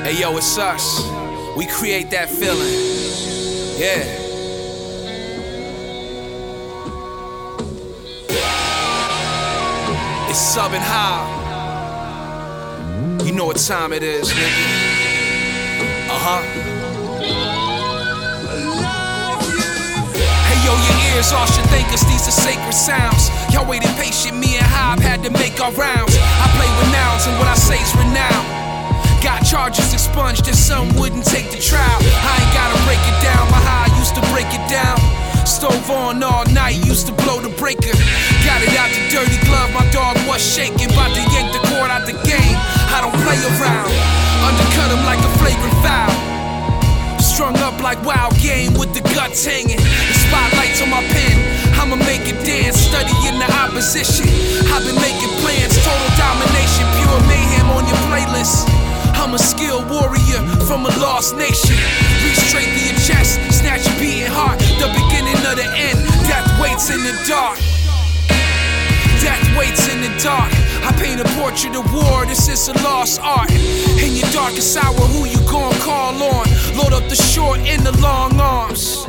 Hey yo, it's us. We create that feeling. Yeah. It's Sub and How. You know what time it is, nigga. Hey yo, your ears all should think us, these are sacred sounds. Y'all waited patient, me and Hive had to make our rounds. I play with nouns and what I say is renowned. Got charges expunged and some wouldn't take the trial. I ain't gotta break it down, but how I used to break it down. Stove on all night, used to blow the breaker. Got it out the dirty glove, my dog was shaking. About to yank the cord out the game, I don't play around. Undercut him like a flagrant foul. Strung up like wild game with the guts hanging. The spotlights on my pen, I'ma make it dance. Studying the opposition, I've been making plans. Total domination, pure mayhem on your playlist. I'm a skilled warrior from a lost nation. Reach straight to your chest, snatch your beating heart. The beginning of the end, death waits in the dark. Death waits in the dark. I paint a portrait of war, this is a lost art. In your darkest hour, who you gon' call on? Load up the short and the long arms.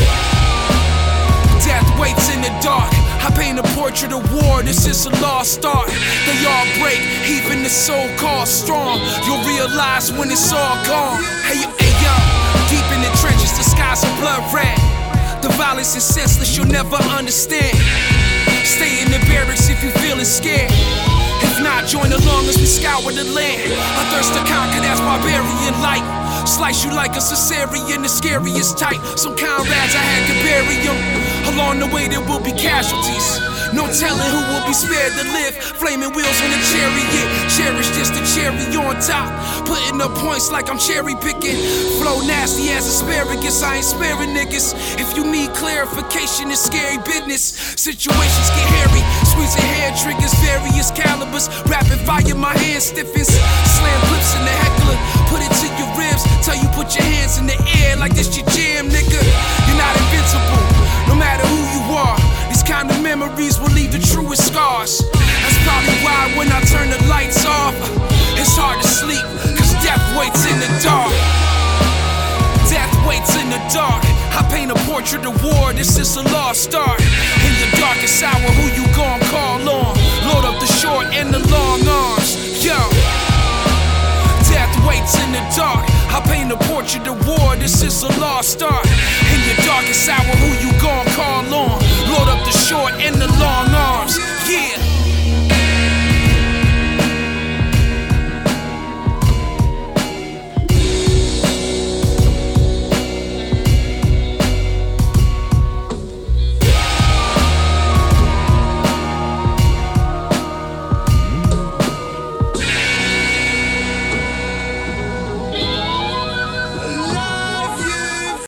Death waits in the dark. I paint a portrait of war, this is a lost art. They all break, even the so-called strong. You'll realize when it's all gone. Hey yo, deep in the trenches, the skies are blood red. The violence is senseless, you'll never understand. Stay in the barracks if you're feeling scared. If not, join along as we scour the land. I thirst to conquer, that's barbarian light. Slice you like a cesarean, the scariest type. Some comrades, I had to bury them. Along the way there will be casualties. No telling who will be spared to live. Flaming wheels on the chariot. Cherish just the cherry on top. Putting up points like I'm cherry picking. Flow nasty as asparagus, I ain't sparing niggas. If you need clarification, it's scary business. Situations get hairy. Squeezing hair triggers, various calibers. Rapid fire, my hand stiffens. Slam clips in the heckler. Put it to your ribs. Tell you put your hands in the air like this your jam, nigga. You're not invincible, no matter who you are. These kind of memories will leave the truest scars. That's probably why when I turn the lights off, it's hard to sleep, cause death waits in the dark. Death waits in the dark. I paint a portrait of war, this is a lost art. In your darkest hour, who you gon' call on? Load up the short and the long arms. Yo, death waits in the dark. I paint a portrait of war, this is a lost art. In your darkest hour, who you gon' call on? Load up the short and the long arms, yeah.